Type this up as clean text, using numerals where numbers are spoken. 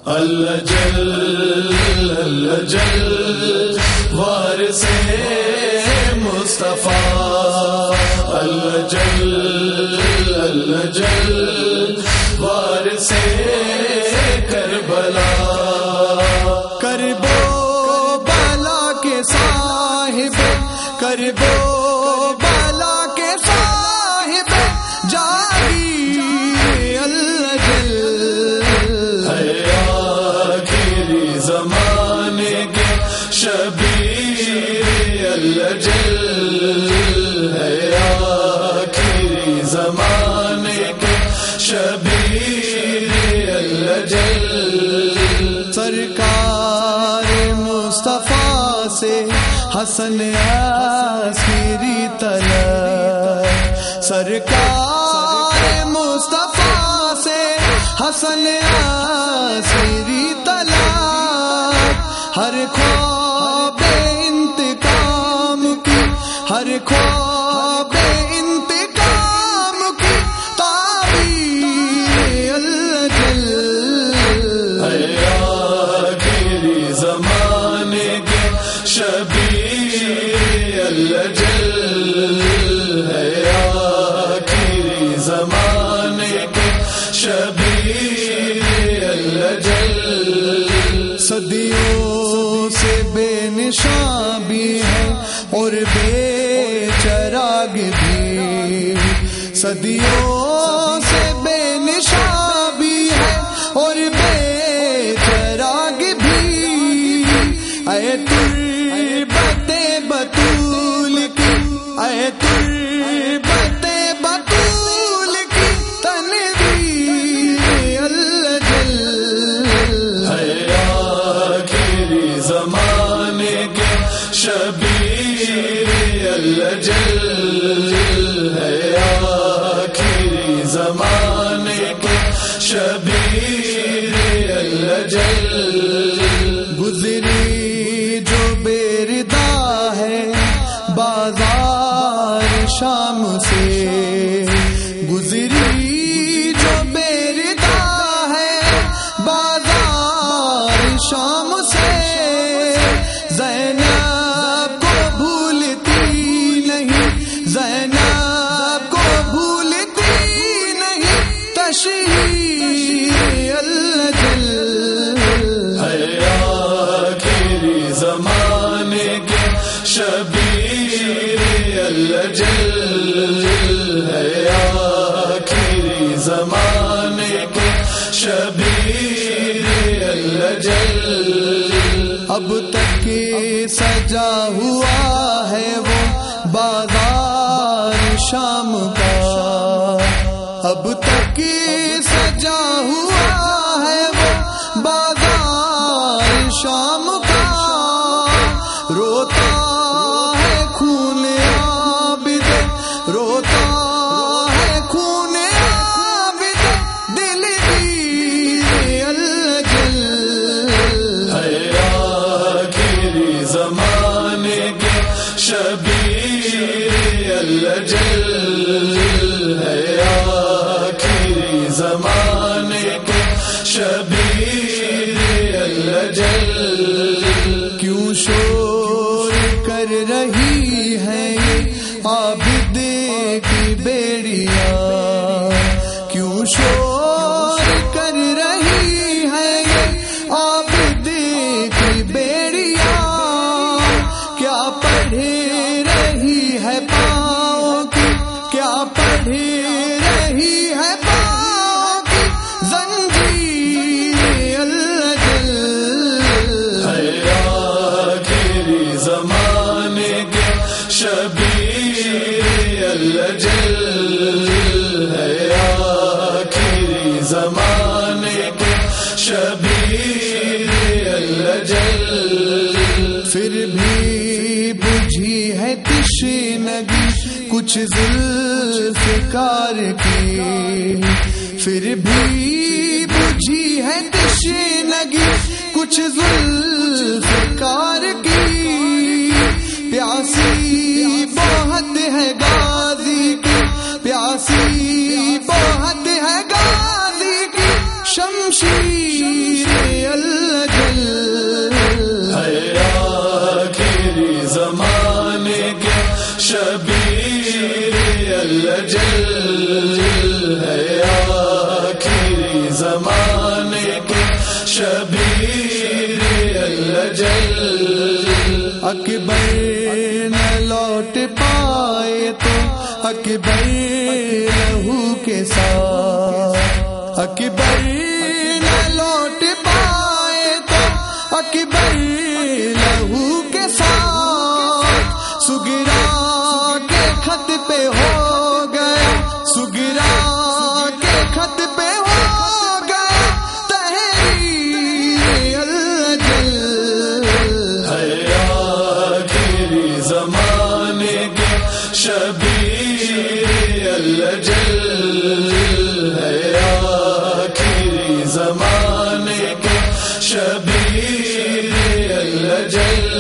اللہ جل وارث مصطفیٰ، اللہ جل وارث کربلا، کرب و بلا کے صاحب، کرب و بلا کے صاحب جاگی اللہ جل، ہے آخری زمانے کے شبیر اللہ جل، ہے آخری زمانے کے شبیر اللہ جل، سرکار مصطفیٰ سے حسن عسکری طلب، سرکار مصطفیٰ سے حسن عسکری طلب، ہر خواب انتقام کی، ہر خواب انتقام کی تعبیر اللہ جل، ہے آخری زمانے کے شبیر اللہ جل، ہے آخری زمانے کے شبیر اللہ جل، صدیوں سے بے نشان بھی ہے اور بے چراغ بھی، صدیوں سے بے نشان بھی ہے اور بے چراغ بھی، اے تربت بطول کی، اے تربت بطول کی تنویر اللہ جل، ہے آخری زمانے کے شبیر اللہ جل، ہے آخری زمانے کے شبیر اللہ جل، گزری جو بیردا ہے بازار شام سے، گزری جو بیردا ہے بازار شام سے، زینب کو بھولتی نہیں، زینب کو بھولتی نہیں، تشہیر اللہ جل، ہے آخری زمانے کے شبیر اللہ جل، ہے آخری زمانے کے شبیر اللہ جل، اب تک سجا ہوا ہے وہ بازار شام کا، اب تک سجا ہوا ہے وہ بازار شام کا، روتا ہے خون عابد، روتا ہے خون عابد، دلگیر اللہ جل، ہے آخری زمانے کے شبیر اللہ جل، ہے آخری زمانے کے شبیر اللہ جل، کیوں شور کر رہی ہے یہ عابد کی بیڑیاں، کیوں شور کر رہی ہے یہ عابد کی بیڑیاں، کیا پڑھ رہی ہے پاؤں کی، کیا پڑھ رہی ہے پاؤں کی زنجیر اللہ جل، ہے آخری زمانے کے شبیر اللہ جل، ہے آخری زمانے کے شبیر اللہ جل، پھر بھی بجھی ہے تشنگی کچھ ذوالفقار کی، پھر بھی بجھی ہے تشنگی کچھ ذوالفقار کی، پیاسی بہت ہے غازی کی، پیاسی بہت ہے غازی کی، شمشیر زمانے کے شبیر الاجل اکبر نہ لوٹ پائے تو اکبر لہو کے ساتھ، اکبر نہ لوٹ پائے تو اکبر لہو کے ساتھ، سگرا کے خط پہ ہو گیا، سگرا کے خط پہ ہو گیا تحریر الاجل، آخری زمانے کے شبیر الاجل، آخری زمانے کے شبیر الاجل